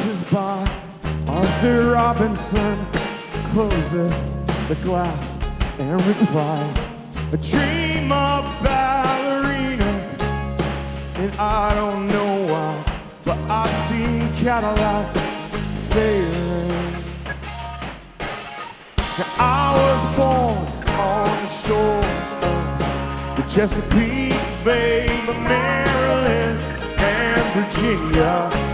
passes by. Arthur Robinson closes the glass and replies, a dream of ballerinas, and I don't know why, but I've seen Cadillacs sailing. Now I was born on the shores of the Chesapeake Bay, but Maryland and Virginia